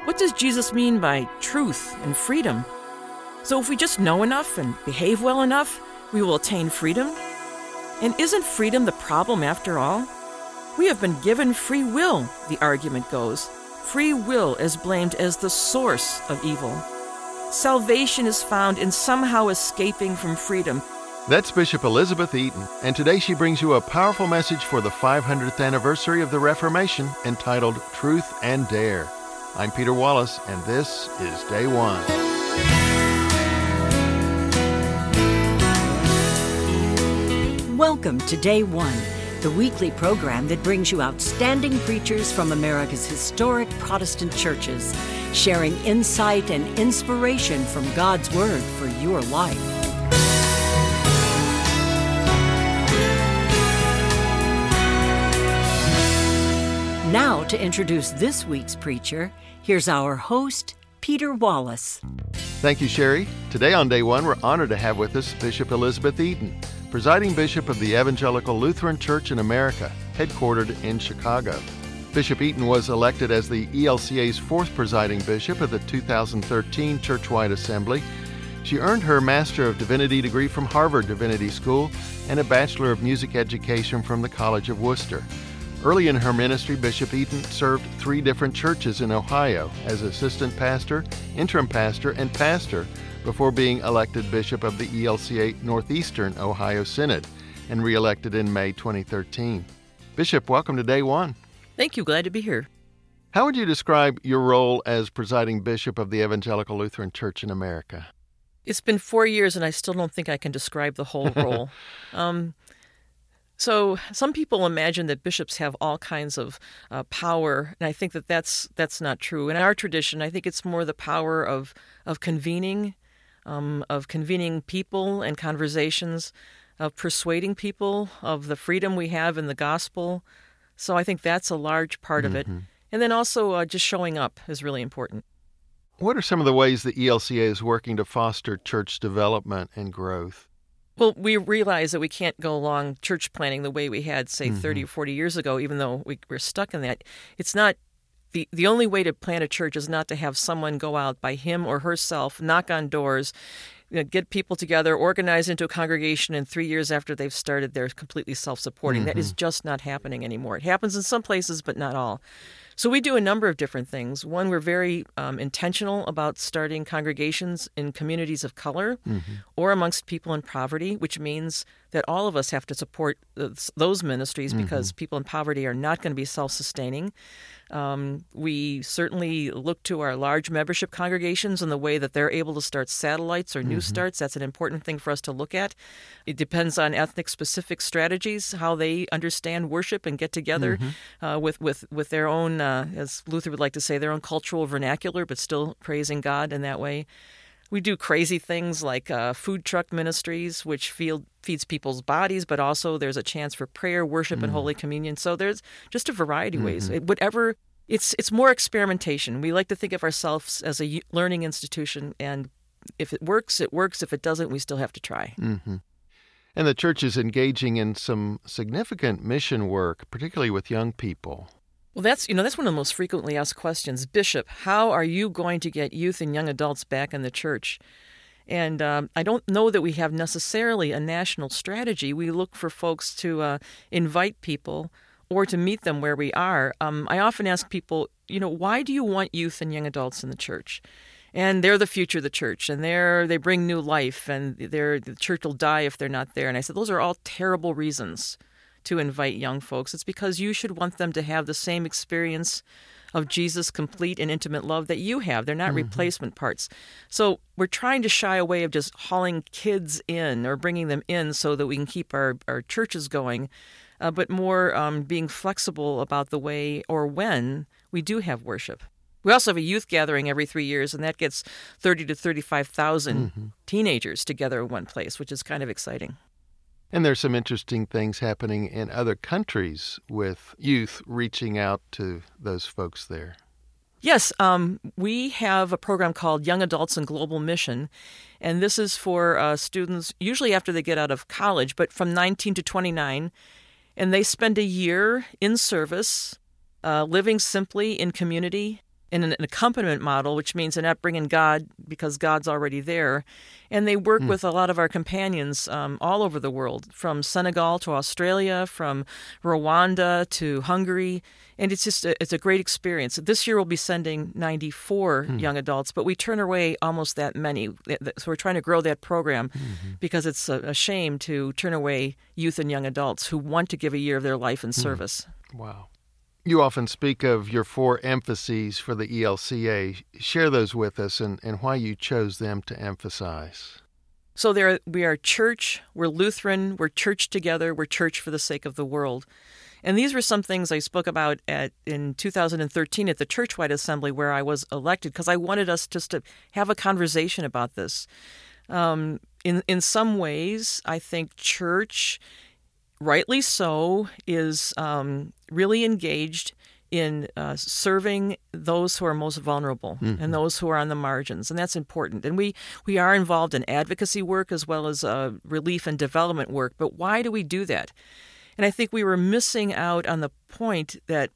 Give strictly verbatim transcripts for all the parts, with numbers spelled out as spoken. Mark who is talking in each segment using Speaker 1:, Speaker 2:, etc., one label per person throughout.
Speaker 1: What does Jesus mean by truth and freedom? So if we just know enough and behave well enough, we will attain freedom? And isn't freedom the problem after all? We have been given free will, the argument goes. Free will is blamed as the source of evil. Salvation is found in somehow escaping from freedom.
Speaker 2: That's Bishop Elizabeth Eaton, and today she brings you a powerful message for the five hundredth anniversary of the Reformation entitled Truth and Dare. I'm Peter Wallace, and this is Day One.
Speaker 3: Welcome to Day One, the weekly program that brings you outstanding preachers from America's historic Protestant churches, sharing insight and inspiration from God's Word for your life. Now, to introduce this week's preacher, here's our host, Peter Wallace.
Speaker 2: Thank you, Sherry. Today on Day One, we're honored to have with us Bishop Elizabeth Eaton, presiding bishop of the Evangelical Lutheran Church in America, headquartered in Chicago. Bishop Eaton was elected as the E L C A's fourth presiding bishop of the two thousand thirteen Churchwide Assembly. She earned her Master of Divinity degree from Harvard Divinity School and a Bachelor of Music Education from the College of Worcester. Early in her ministry, Bishop Eaton served three different churches in Ohio as assistant pastor, interim pastor, and pastor before being elected bishop of the E L C A Northeastern Ohio Synod and re-elected in May twenty thirteen. Bishop, welcome to Day One.
Speaker 1: Thank you. Glad to be here.
Speaker 2: How would you describe your role as presiding bishop of the Evangelical Lutheran Church in America?
Speaker 1: It's been four years, and I still don't think I can describe the whole role. um, So some people imagine that bishops have all kinds of uh, power, and I think that that's that's not true. In our tradition, I think it's more the power of of convening, um, of convening people and conversations, of persuading people of the freedom we have in the gospel. So I think that's a large part of it.
Speaker 2: Mm-hmm.
Speaker 1: And then also uh, just showing up is really important.
Speaker 2: What are some of the ways the E L C A is working to foster church development and growth?
Speaker 1: Well, we realize that we can't go along church planning the way we had, say,
Speaker 2: Mm-hmm.
Speaker 1: thirty or forty years ago, even though we, we're stuck in that. It's not, the, the only way to plant a church is not to have someone go out by him or herself, knock on doors, you know, get people together, organize into a congregation, and three years after they've started, they're completely self-supporting.
Speaker 2: Mm-hmm.
Speaker 1: That is just not happening anymore. It happens in some places, but not all. So we do a number of different things. One, we're very um, intentional about starting congregations in communities of color
Speaker 2: Mm-hmm.
Speaker 1: or amongst people in poverty, which means that all of us have to support th- those ministries because
Speaker 2: Mm-hmm.
Speaker 1: people in poverty are not going to be self-sustaining. Um, we certainly look to our large membership congregations in the way that they're able to start satellites or new
Speaker 2: Mm-hmm.
Speaker 1: starts. That's an important thing for us to look at. It depends on ethnic-specific strategies, how they understand worship and get together
Speaker 2: Mm-hmm.
Speaker 1: uh, with, with, with their own, uh, as Luther would like to say, their own cultural vernacular, but still praising God in that way. We do crazy things like uh, food truck ministries, which field, feeds people's bodies, but also there's a chance for prayer, worship, and Holy Communion. So there's just a variety of ways. It, whatever, it's it's more experimentation. We like to think of ourselves as a learning institution, and if it works, it works. If it doesn't, we still have to try.
Speaker 2: Mm-hmm. And the church is engaging in some significant mission work, particularly with young people.
Speaker 1: Well, that's, you know, that's one of the most frequently asked questions. Bishop, how are you going to get youth and young adults back in the church? And um, I don't know that we have necessarily a national strategy. We look for folks to uh, invite people or to meet them where we are. Um, I often ask people, you know, why do you want youth and young adults in the church? And they're the future of the church, and they're they bring new life, and they're, the church will die if they're not there. And I said, those are all terrible reasons to invite young folks. It's because you should want them to have the same experience of Jesus' complete and intimate love that you have. They're not mm-hmm. replacement parts. So we're trying to shy away of just hauling kids in or bringing them in so that we can keep our, our churches going, uh, but more um, being flexible about the way or when we do have worship. We also have a youth gathering every three years, and that gets thirty to thirty-five thousand mm-hmm. teenagers together in one place, which is kind of exciting.
Speaker 2: And there's some interesting things happening in other countries with youth reaching out to those folks there.
Speaker 1: Yes, um, we have a program called Young Adults in Global Mission, and this is for uh, students usually after they get out of college, but from nineteen to twenty-nine, and they spend a year in service, uh, living simply in community in an accompaniment model, which means they're not bringing God because God's already there. And they work mm. with a lot of our companions um, all over the world, from Senegal to Australia, from Rwanda to Hungary. And it's just a, it's a great experience. This year we'll be sending ninety-four mm. young adults, but we turn away almost that many. So we're trying to grow that program mm-hmm. because it's a, a shame to turn away youth and young adults who want to give a year of their life in mm. service.
Speaker 2: Wow. You often speak of your four emphases for the E L C A. Share those with us and, and why you chose them to emphasize.
Speaker 1: So there, we are church, we're Lutheran, we're church together, we're church for the sake of the world. And these were some things I spoke about at in two thousand thirteen at the Churchwide Assembly where I was elected, because I wanted us just to have a conversation about this. Um, in, in some ways, I think church, rightly so, is um, really engaged in uh, serving those who are most vulnerable mm-hmm. and those who are on the margins, and that's important. And we, we are involved in advocacy work as well as uh, relief and development work, but why do we do that? And I think we were missing out on the point that,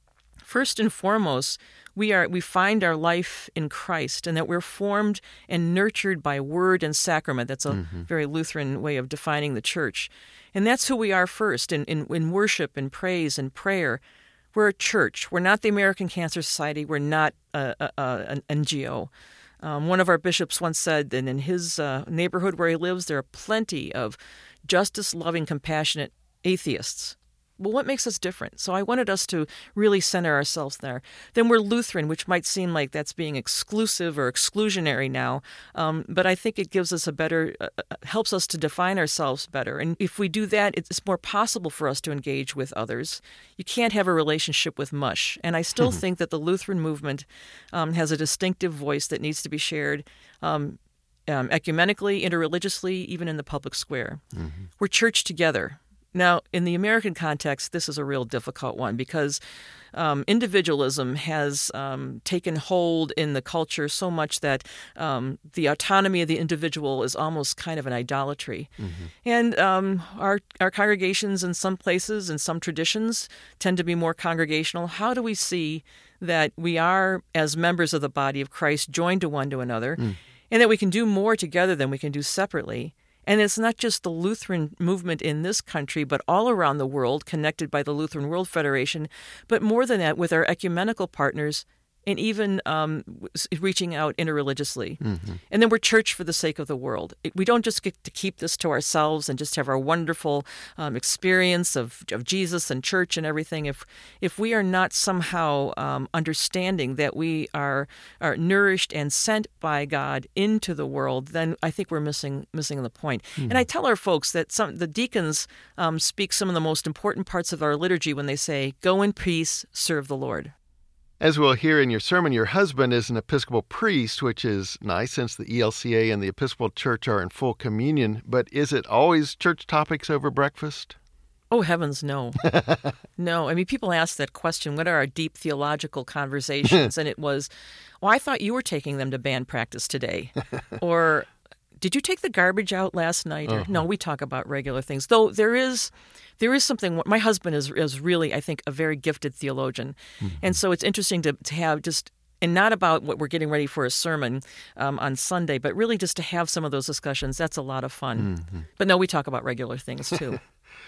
Speaker 1: first and foremost, we are we find our life in Christ, and that we're formed and nurtured by word and sacrament. That's a mm-hmm. very Lutheran way of defining the church. And that's who we are first, in, in, in worship and praise and prayer. We're a church. We're not the American Cancer Society. We're not a, a, a, an N G O. Um, one of our bishops once said that in his uh, neighborhood where he lives, there are plenty of justice-loving, compassionate atheists. Well, what makes us different? So I wanted us to really center ourselves there. Then we're Lutheran, which might seem like that's being exclusive or exclusionary now, um, but I think it gives us a better, uh, helps us to define ourselves better. And if we do that, it's more possible for us to engage with others. You can't have a relationship with mush. And I still mm-hmm. think that the Lutheran movement um, has a distinctive voice that needs to be shared um, um, ecumenically, interreligiously, even in the public square. Mm-hmm. We're church together. Now, in the American context, this is a real difficult one because um, individualism has um, taken hold in the culture so much that um, the autonomy of the individual is almost kind of an idolatry. Mm-hmm. And um, our, our congregations in some places and some traditions tend to be more congregational. How do we see that we are, as members of the body of Christ, joined to one to another, mm. and that we can do more together than we can do separately? And it's not just the Lutheran movement in this country, but all around the world, connected by the Lutheran World Federation, but more than that, with our ecumenical partners, and even um, reaching out interreligiously. Mm-hmm. And then we're church for the sake of the world. We don't just get to keep this to ourselves and just have our wonderful um, experience of, of Jesus and church and everything. If if we are not somehow um, understanding that we are are nourished and sent by God into the world, then I think we're missing missing the point. Mm-hmm. And I tell our folks that some the deacons um, speak some of the most important parts of our liturgy when they say, "Go in peace, serve the Lord."
Speaker 2: As we'll hear in your sermon, your husband is an Episcopal priest, which is nice since the E L C A and the Episcopal Church are in full communion. But is it always church topics over breakfast?
Speaker 1: Oh, heavens, no. No. I mean, people ask that question, what are our deep theological conversations? And it was, well, I thought you were taking them to band practice today. Or, did you take the garbage out last night? Or, uh-huh. No, we talk about regular things. Though there is... There is something, my husband is is really, I think, a very gifted theologian. Mm-hmm. And so it's interesting to, to have just, and not about what we're getting ready for a sermon um, on Sunday, but really just to have some of those discussions. That's a lot of fun. Mm-hmm. But no, we talk about regular things too.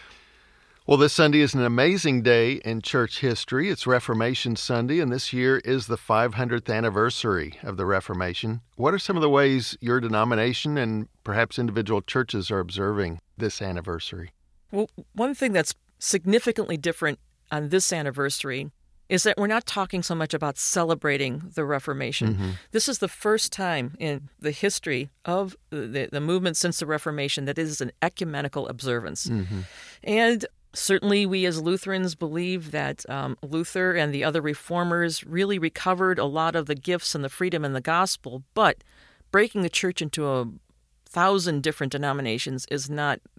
Speaker 2: Well, this Sunday is an amazing day in church history. It's Reformation Sunday, and this year is the five hundredth anniversary of the Reformation. What are some of the ways your denomination and perhaps individual churches are observing this anniversary?
Speaker 1: Well, one thing that's significantly different on this anniversary is that we're not talking so much about celebrating the Reformation. Mm-hmm. This is the first time in the history of the, the movement since the Reformation that it is an ecumenical observance. Mm-hmm. And certainly we as Lutherans believe that um, Luther and the other reformers really recovered a lot of the gifts and the freedom in the gospel, but breaking the church into a thousand different denominations is not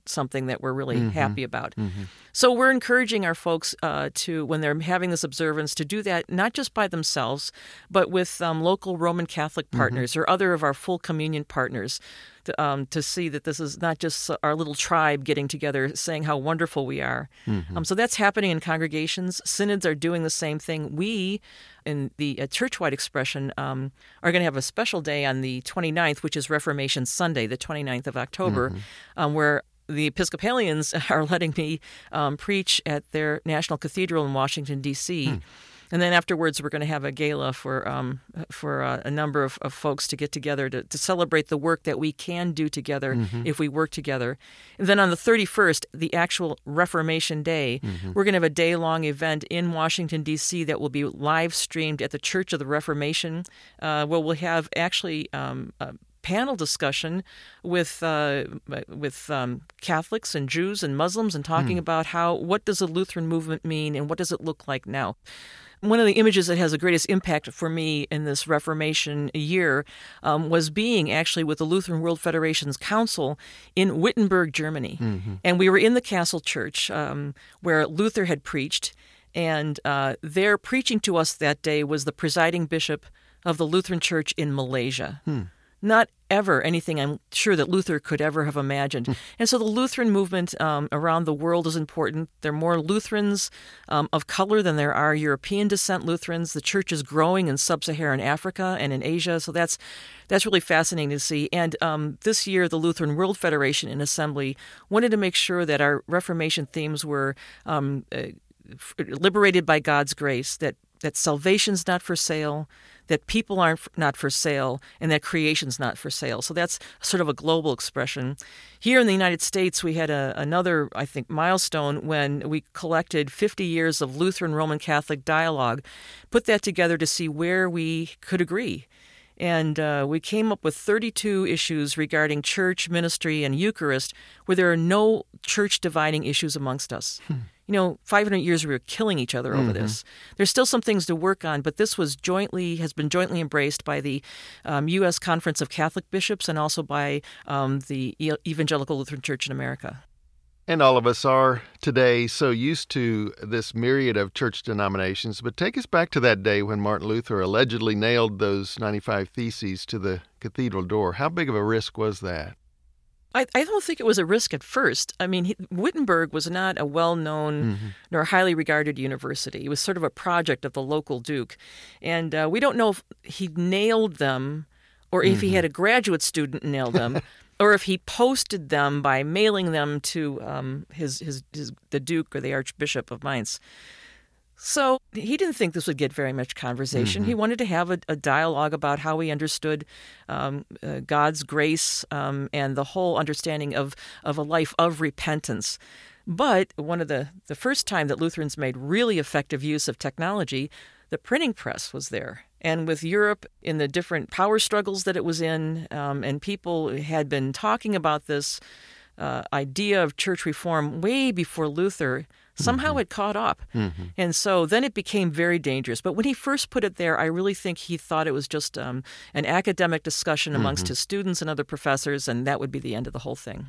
Speaker 1: something that we're really
Speaker 2: Mm-hmm.
Speaker 1: happy about.
Speaker 2: Mm-hmm.
Speaker 1: So we're encouraging our folks uh, to, when they're having this observance, to do that not just by themselves, but with um, local Roman Catholic partners mm-hmm. or other of our full communion partners, to, um, to see that this is not just our little tribe getting together saying how wonderful we are. Mm-hmm. Um, so that's happening in congregations. Synods are doing the same thing. We, in the uh, church-wide expression, um, are going to have a special day on the twenty-ninth, which is Reformation Sunday, the twenty-ninth of October, mm-hmm. um, where the Episcopalians are letting me um, preach at their National Cathedral in Washington, D C Hmm. And then afterwards, we're going to have a gala for um, for uh, a number of, of folks to get together to, to celebrate the work that we can do together mm-hmm. if we work together. And then on the thirty-first, the actual Reformation Day, mm-hmm. we're going to have a day-long event in Washington, D C that will be live streamed at the Church of the Reformation, uh, where we'll have actually um, uh, panel discussion with uh, with um, Catholics and Jews and Muslims, and talking mm. about how what does the Lutheran movement mean and what does it look like now. One of the images that has the greatest impact for me in this Reformation year um, was being actually with the Lutheran World Federation's Council in Wittenberg, Germany. Mm-hmm. And we were in the Castle Church um, where Luther had preached, and uh, there preaching to us that day was the presiding bishop of the Lutheran Church in Malaysia. Hmm. Not ever anything I'm sure that Luther could ever have imagined. And so the Lutheran movement um, around the world is important. There are more Lutherans um, of color than there are European descent Lutherans. The church is growing in sub-Saharan Africa and in Asia, so that's that's really fascinating to see. And um, this year, the Lutheran World Federation in Assembly wanted to make sure that our Reformation themes were um, uh, liberated by God's grace, that that salvation's not for sale, that people aren't not for sale, and that creation's not for sale. So that's sort of a global expression. Here in the United States, we had a, another, I think, milestone when we collected fifty years of Lutheran Roman Catholic dialogue, put that together to see where we could agree. And uh, we came up with thirty-two issues regarding church, ministry, and Eucharist, where there are no church-dividing issues amongst us. Hmm. You know, five hundred years we were killing each other over mm-hmm. this. There's still some things to work on, but this was jointly has been jointly embraced by the um, U S Conference of Catholic Bishops and also by um, the Evangelical Lutheran Church in America.
Speaker 2: And all of us are today so used to this myriad of church denominations, but take us back to that day when Martin Luther allegedly nailed those ninety-five Theses to the cathedral door. How big of a risk was that?
Speaker 1: I, I don't think it was a risk at first. I mean, he, Wittenberg was not a well-known mm-hmm. nor highly regarded university. It was sort of a project of the local duke. And uh, we don't know if he nailed them or if mm-hmm. he had a graduate student nail them or if he posted them by mailing them to um, his, his, his the duke or the archbishop of Mainz. So he didn't think this would get very much conversation. Mm-hmm. He wanted to have a, a dialogue about how he understood um, uh, God's grace um, and the whole understanding of, of a life of repentance. But one of the, the first time that Lutherans made really effective use of technology, the printing press was there. And with Europe in the different power struggles that it was in, um, and people had been talking about this uh, idea of church reform way before Luther, somehow mm-hmm. it caught up. Mm-hmm. And so then it became very dangerous. But when he first put it there, I really think he thought it was just um, an academic discussion amongst mm-hmm. his students and other professors, and that would be the end of the whole thing.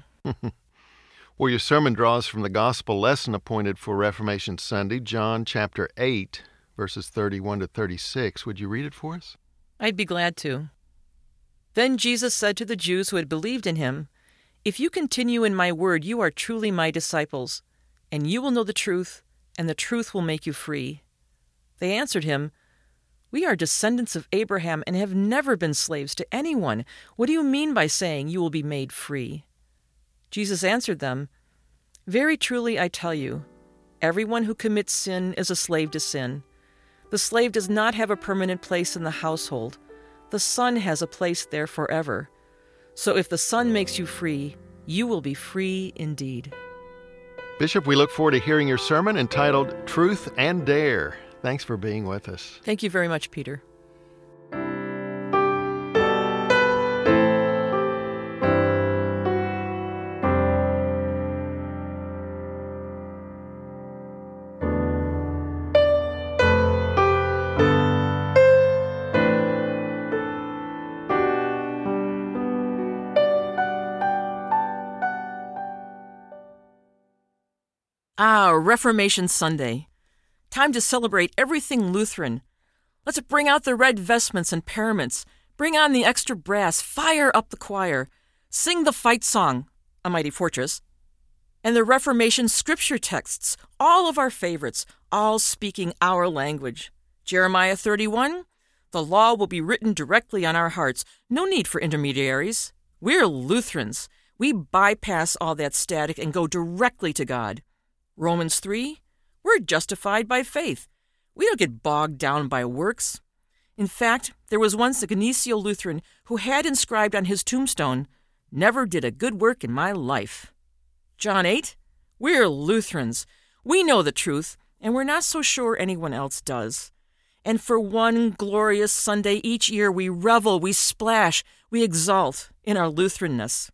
Speaker 2: Well, your sermon draws from the gospel lesson appointed for Reformation Sunday, John chapter eight, verses thirty-one to thirty-six. Would you read it for us?
Speaker 1: I'd be glad to. Then Jesus said to the Jews who had believed in him, "If you continue in my word, you are truly my disciples, and you will know the truth, and the truth will make you free." They answered him, "We are descendants of Abraham and have never been slaves to anyone. What do you mean by saying you will be made free?" Jesus answered them, "Very truly I tell you, everyone who commits sin is a slave to sin. The slave does not have a permanent place in the household. The Son has a place there forever. So if the Son makes you free, you will be free indeed."
Speaker 2: Bishop, we look forward to hearing your sermon entitled Truth and Dare. Thanks for being with us.
Speaker 1: Thank you very much, Peter. Ah, Reformation Sunday. Time to celebrate everything Lutheran. Let's bring out the red vestments and paraments. Bring on the extra brass. Fire up the choir. Sing the fight song, A Mighty Fortress. And the Reformation scripture texts, all of our favorites, all speaking our language. Jeremiah thirty-one, the law will be written directly on our hearts. No need for intermediaries. We're Lutherans. We bypass all that static and go directly to God. Romans three, we're justified by faith. We don't get bogged down by works. In fact, there was once a Geneseo Lutheran who had inscribed on his tombstone, "Never did a good work in my life." John eight, we're Lutherans. We know the truth, and we're not so sure anyone else does. And for one glorious Sunday each year, we revel, we splash, we exult in our Lutheranness.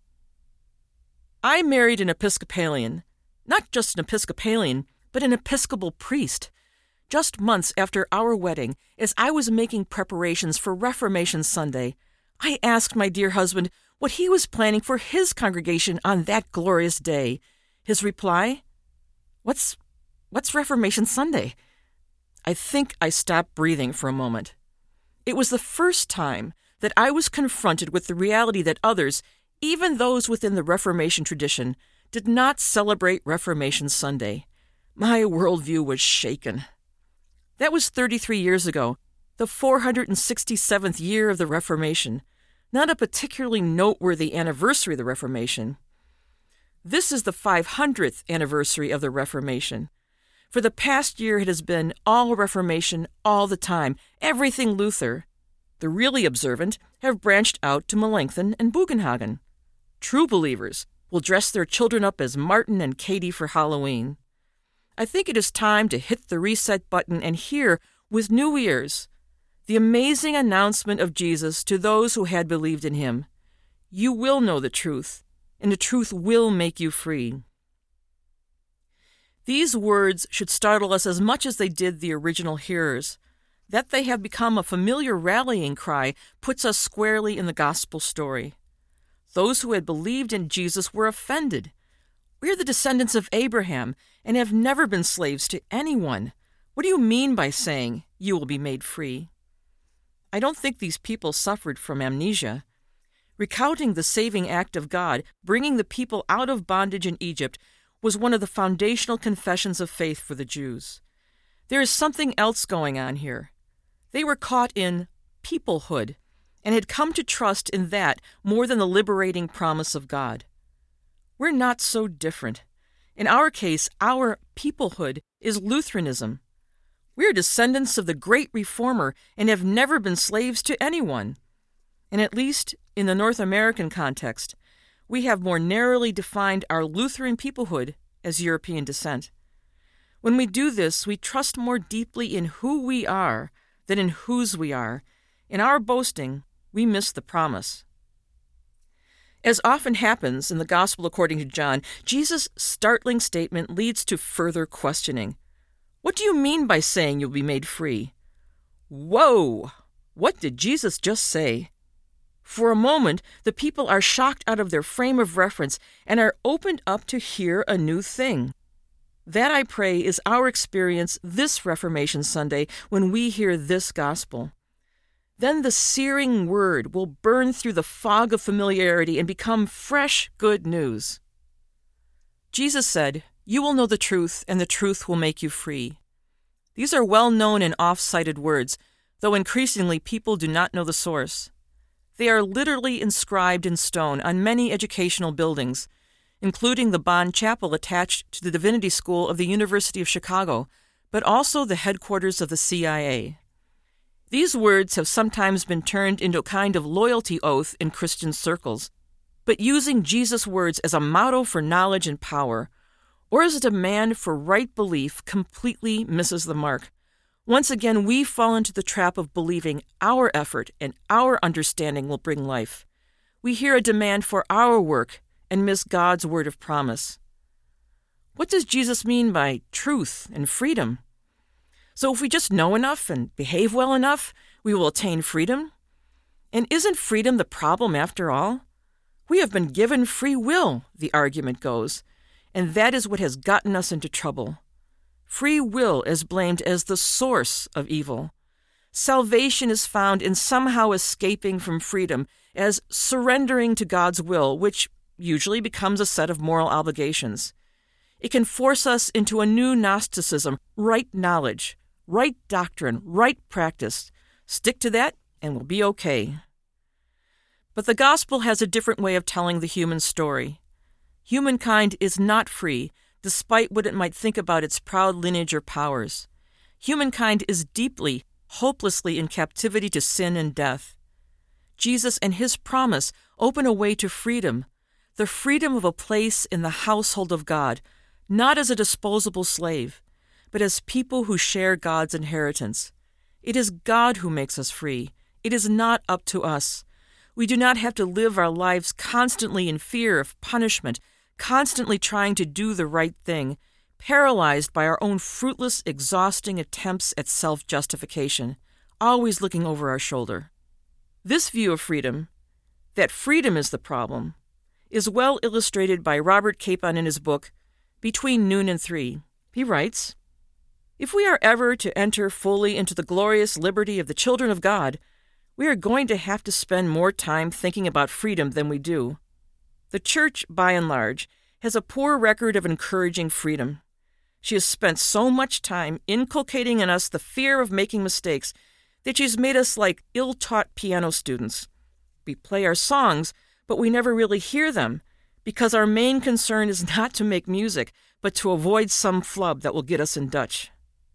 Speaker 1: I married an Episcopalian, not just an Episcopalian, but an Episcopal priest. Just months after our wedding, as I was making preparations for Reformation Sunday, I asked my dear husband what he was planning for his congregation on that glorious day. His reply, What's, what's Reformation Sunday? I think I stopped breathing for a moment. It was the first time that I was confronted with the reality that others, even those within the Reformation tradition, did not celebrate Reformation Sunday. My worldview was shaken. That was thirty-three years ago, the four hundred sixty-seventh year of the Reformation, not a particularly noteworthy anniversary of the Reformation. This is the five hundredth anniversary of the Reformation. For the past year it has been all Reformation all the time, everything Luther. The really observant have branched out to Melanchthon and Bugenhagen. True believers will dress their children up as Martin and Katie for Halloween. I think it is time to hit the reset button and hear, with new ears, the amazing announcement of Jesus to those who had believed in him. You will know the truth, and the truth will make you free. These words should startle us as much as they did the original hearers. That they have become a familiar rallying cry puts us squarely in the gospel story. Those who had believed in Jesus were offended. We're the descendants of Abraham and have never been slaves to anyone. What do you mean by saying you will be made free? I don't think these people suffered from amnesia. Recounting the saving act of God, bringing the people out of bondage in Egypt, was one of the foundational confessions of faith for the Jews. There is something else going on here. They were caught in peoplehood and had come to trust in that more than the liberating promise of God. We're not so different. In our case, our peoplehood is Lutheranism. We're descendants of the great reformer and have never been slaves to anyone. And at least in the North American context, we have more narrowly defined our Lutheran peoplehood as European descent. When we do this, we trust more deeply in who we are than in whose we are. In our boasting, we miss the promise. As often happens in the Gospel according to John, Jesus' startling statement leads to further questioning. What do you mean by saying you'll be made free? Whoa! What did Jesus just say? For a moment, the people are shocked out of their frame of reference and are opened up to hear a new thing. That, I pray, is our experience this Reformation Sunday when we hear this gospel. Then the searing word will burn through the fog of familiarity and become fresh good news. Jesus said, "You will know the truth, and the truth will make you free." These are well-known and oft-cited words, though increasingly people do not know the source. They are literally inscribed in stone on many educational buildings, including the Bond Chapel attached to the Divinity School of the University of Chicago, but also the headquarters of the C I A. These words have sometimes been turned into a kind of loyalty oath in Christian circles, but using Jesus' words as a motto for knowledge and power, or as a demand for right belief, completely misses the mark. Once again, we fall into the trap of believing our effort and our understanding will bring life. We hear a demand for our work and miss God's word of promise. What does Jesus mean by truth and freedom? So if we just know enough and behave well enough, we will attain freedom? And isn't freedom the problem after all? We have been given free will, the argument goes, and that is what has gotten us into trouble. Free will is blamed as the source of evil. Salvation is found in somehow escaping from freedom, as surrendering to God's will, which usually becomes a set of moral obligations. It can force us into a new Gnosticism, right knowledge, right doctrine, right practice. Stick to that, and we'll be okay. But the gospel has a different way of telling the human story. Humankind is not free, despite what it might think about its proud lineage or powers. Humankind is deeply, hopelessly in captivity to sin and death. Jesus and his promise open a way to freedom, the freedom of a place in the household of God, not as a disposable slave, but as people who share God's inheritance. It is God who makes us free. It is not up to us. We do not have to live our lives constantly in fear of punishment, constantly trying to do the right thing, paralyzed by our own fruitless, exhausting attempts at self-justification, always looking over our shoulder. This view of freedom, that freedom is the problem, is well illustrated by Robert Capon in his book, Between Noon and Three. He writes, "If we are ever to enter fully into the glorious liberty of the children of God, we are going to have to spend more time thinking about freedom than we do. The Church, by and large, has a poor record of encouraging freedom. She has spent so much time inculcating in us the fear of making mistakes that she's made us like ill-taught piano students. We play our songs, but we never really hear them, because our main concern is not to make music, but to avoid some flub that will get us in Dutch.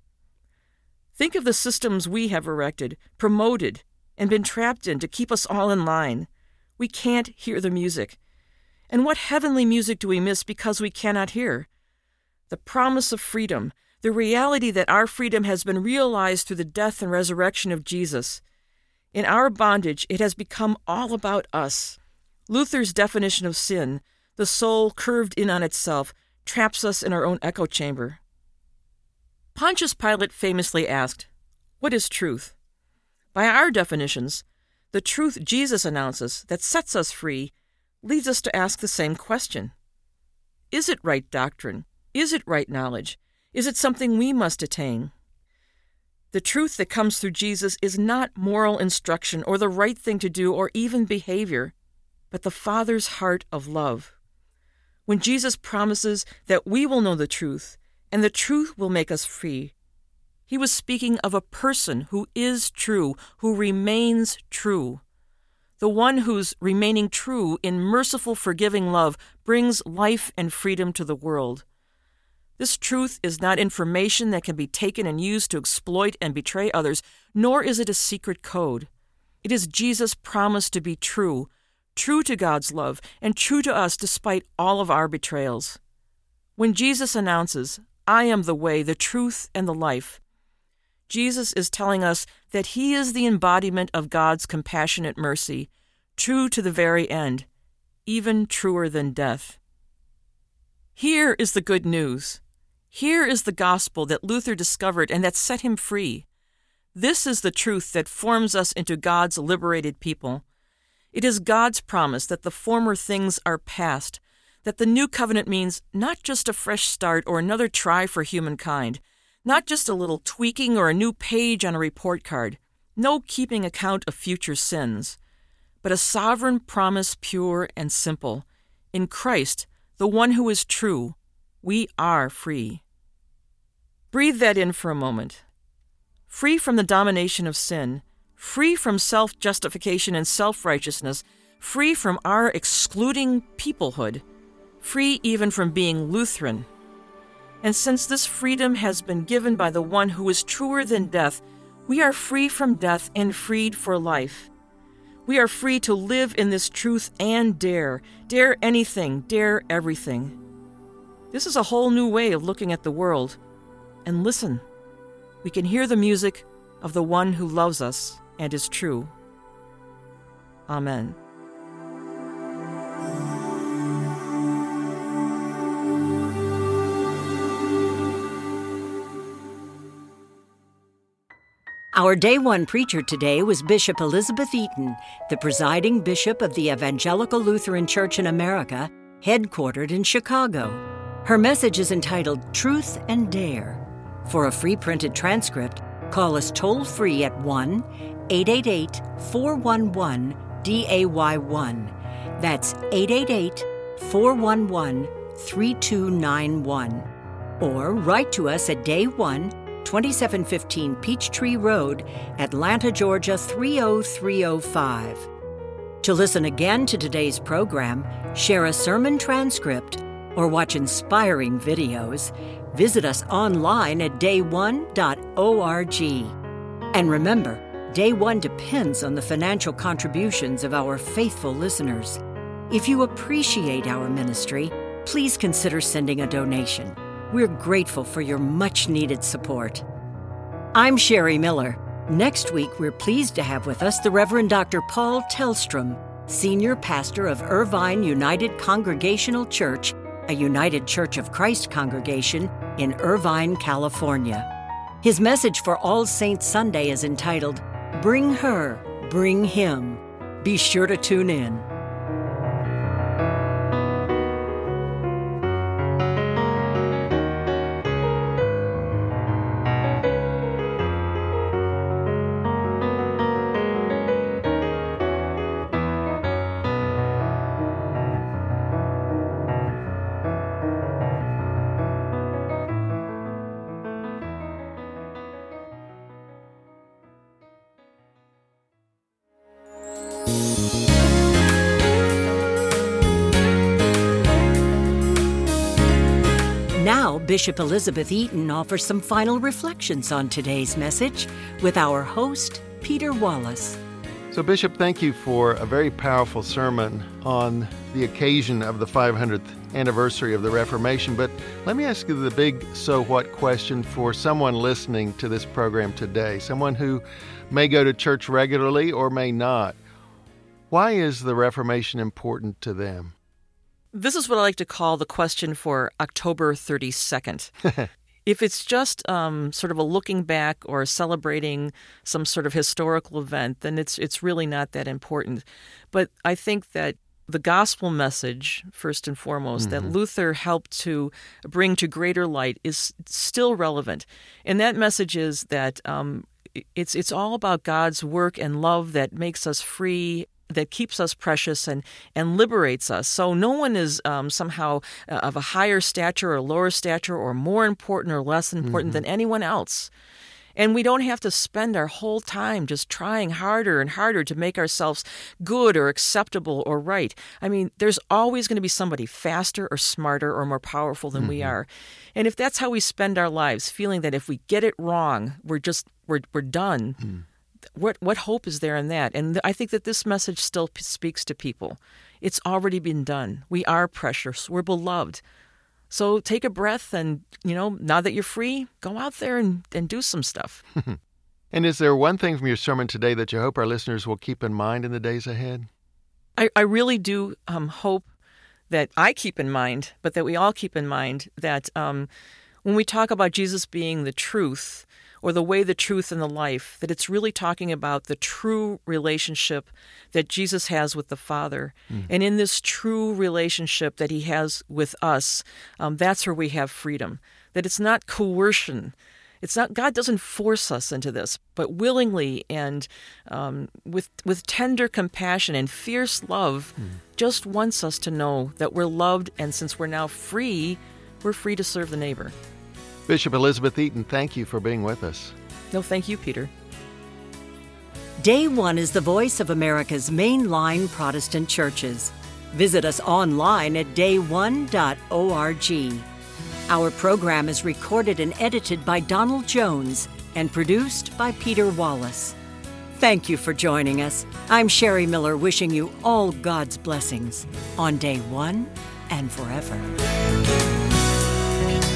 Speaker 1: Think of the systems we have erected, promoted, and been trapped in to keep us all in line. We can't hear the music. And what heavenly music do we miss because we cannot hear? The promise of freedom, the reality that our freedom has been realized through the death and resurrection of Jesus. In our bondage, it has become all about us. Luther's definition of sin, the soul curved in on itself, traps us in our own echo chamber. Pontius Pilate famously asked, "What is truth?" By our definitions, the truth Jesus announces that sets us free leads us to ask the same question. Is it right doctrine? Is it right knowledge? Is it something we must attain? The truth that comes through Jesus is not moral instruction or the right thing to do or even behavior, but the Father's heart of love. When Jesus promises that we will know the truth and the truth will make us free, he was speaking of a person who is true, who remains true. The one whose remaining true in merciful, forgiving love brings life and freedom to the world. This truth is not information that can be taken and used to exploit and betray others, nor is it a secret code. It is Jesus' promise to be true, true to God's love, and true to us despite all of our betrayals. When Jesus announces, "I am the way, the truth, and the life," Jesus is telling us that he is the embodiment of God's compassionate mercy, true to the very end, even truer than death. Here is the good news. Here is the gospel that Luther discovered and that set him free. This is the truth that forms us into God's liberated people. It is God's promise that the former things are past, that the new covenant means not just a fresh start or another try for humankind, not just a little tweaking or a new page on a report card, no keeping account of future sins, but a sovereign promise pure and simple. In Christ, the one who is true, we are free. Breathe that in for a moment. Free from the domination of sin, free from self-justification and self-righteousness, free from our excluding peoplehood, free even from being Lutheran. And since this freedom has been given by the one who is truer than death, we are free from death and freed for life. We are free to live in this truth and dare, dare anything, dare everything. This is a whole new way of looking at the world. And listen, we can hear the music of the one who loves us and is true. Amen.
Speaker 3: Our Day One preacher today was Bishop Elizabeth Eaton, the presiding bishop of the Evangelical Lutheran Church in America, headquartered in Chicago. Her message is entitled Truth and Dare. For a free printed transcript, call us toll-free at one eight eight eight, four one one, D A Y one. That's eight eight eight, four one one, three two nine one. Or write to us at Day One, twenty-seven fifteen Peachtree Road, Atlanta, Georgia three oh three oh five. To listen again to today's program, share a sermon transcript, or watch inspiring videos, visit us online at day one dot org. And remember, Day One depends on the financial contributions of our faithful listeners. If you appreciate our ministry, please consider sending a donation. We're grateful for your much-needed support. I'm Sherry Miller. Next week, we're pleased to have with us the Reverend Doctor Paul Tellstrom, Senior Pastor of Irvine United Congregational Church, a United Church of Christ congregation in Irvine, California. His message for All Saints Sunday is entitled, Bring Her, Bring Him. Be sure to tune in. Now, Bishop Elizabeth Eaton offers some final reflections on today's message with our host, Peter Wallace.
Speaker 2: So, Bishop, thank you for a very powerful sermon on the occasion of the five hundredth anniversary of the Reformation. But let me ask you the big so what question for someone listening to this program today, someone who may go to church regularly or may not. Why is the Reformation important to them?
Speaker 1: This is what I like to call the question for October thirty-second. If it's just um, sort of a looking back or celebrating some sort of historical event, then it's it's really not that important. But I think that the gospel message, first and foremost, mm-hmm. that Luther helped to bring to greater light is still relevant. And that message is that um, it's it's all about God's work and love that makes us free, that keeps us precious and, and liberates us. So no one is um, somehow uh, of a higher stature or lower stature or more important or less important mm-hmm. than anyone else. And we don't have to spend our whole time just trying harder and harder to make ourselves good or acceptable or right. I mean, there's always going to be somebody faster or smarter or more powerful than mm-hmm. we are. And if that's how we spend our lives, feeling that if we get it wrong, we're just, we're, we're done, mm. What what hope is there in that? And I think that this message still p- speaks to people. It's already been done. We are precious. We're beloved. So take a breath and, you know, now that you're free, go out there and, and do some stuff.
Speaker 2: And is there one thing from your sermon today that you hope our listeners will keep in mind in the days ahead?
Speaker 1: I, I really do um, hope that I keep in mind, but that we all keep in mind that um, when we talk about Jesus being the truth, or the way, the truth, and the life, that it's really talking about the true relationship that Jesus has with the Father. Mm. And in this true relationship that he has with us, um, that's where we have freedom. That it's not coercion. It's not, God doesn't force us into this, but willingly and um, with with tender compassion and fierce love, mm. just wants us to know that we're loved, and since we're now free, we're free to serve the neighbor.
Speaker 2: Bishop Elizabeth Eaton, thank you for being with us.
Speaker 1: No, thank you, Peter.
Speaker 3: Day One is the voice of America's mainline Protestant churches. Visit us online at day one dot org. Our program is recorded and edited by Donald Jones and produced by Peter Wallace. Thank you for joining us. I'm Sherry Miller, wishing you all God's blessings on Day One and forever.